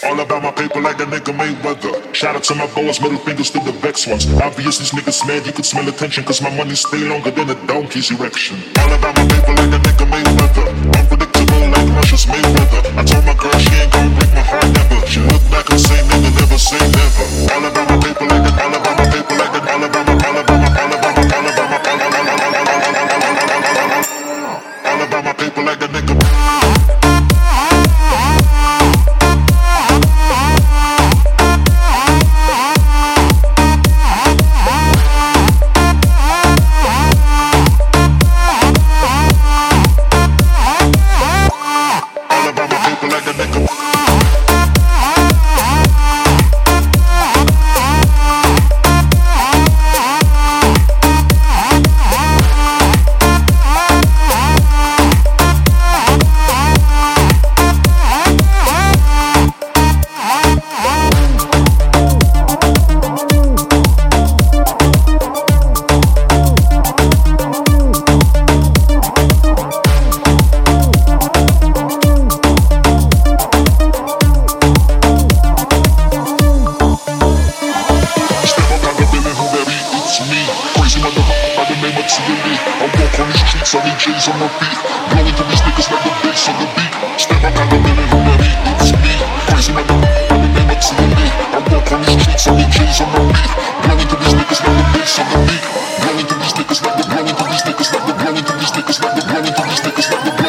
All about my paper like a nigga Mayweather. Shout out to my boys, middle fingers to the vex ones. Obvious these niggas mad, you could smell attention, cause my money stay longer than a donkey's erection. All about my paper like a nigga Mayweather. Unpredictable like Russia's Mayweather. I told my girl she ain't gon' break my heart never. She look back and say nigga, never say never. All about my paper like a, all about my paper like a, all about my, all about my, all about my, all about my, all about my paper like a nigga. On my feet, blowing through these niggas like the bass on the beat. Step up out the minute, who that beat? It's me. Crazy motherfucker, by the name of TNE. I walk on these streets, on the J's on my beat. Blowing through these niggas like the bass on the beat. Blowing through these niggas like the, blowing through these niggas like the, blowing through these niggas like the, blowing through these niggas like the.